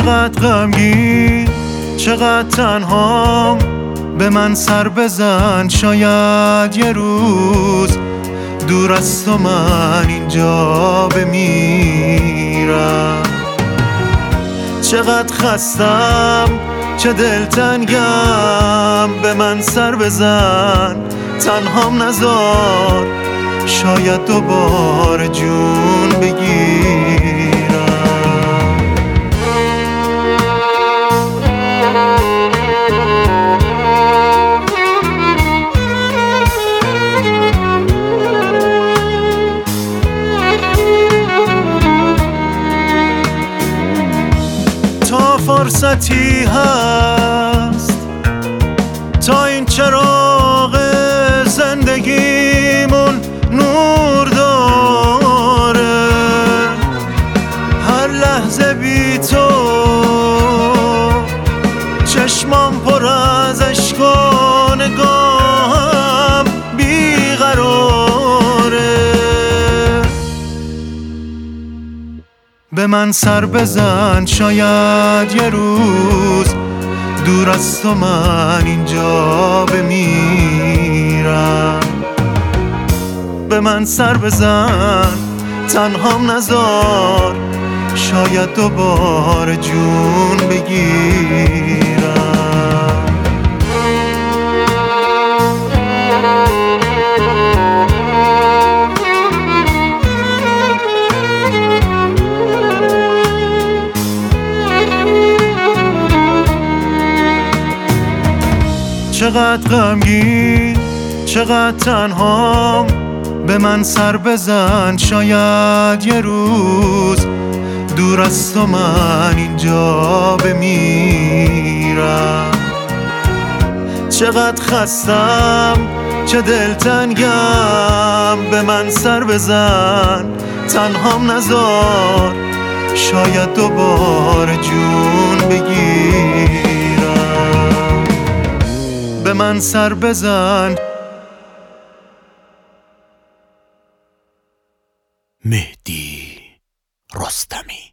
چقدر غمگین، چقدر تنهام، به من سر بزن شاید یه روز دور از تو من اینجا بمیرم. چقدر خستم، چه دلتنگم، به من سر بزن تنهام نذار شاید دوباره جون بگیرم. تا فرصتی هست، تا این چراغ زندگیمون نور داره، هر لحظه بی تو چشمام پر از اشک و نگاهم بیقراره. به من سر بزن شاید یه روز دور از تو من اینجا بمیرم. به من سر بزن تنهام نذار شاید دوباره جون بگیرم. چقدر غمگین، چقدر تنهام، به من سر بزن شاید یه روز دور از تو من اینجا بمیرم. چقدر خستم، چه دلتنگم، به من سر بزن تنهام نذار شاید دوباره جون بگیرم. به من سر بزن. مهدی رستمی.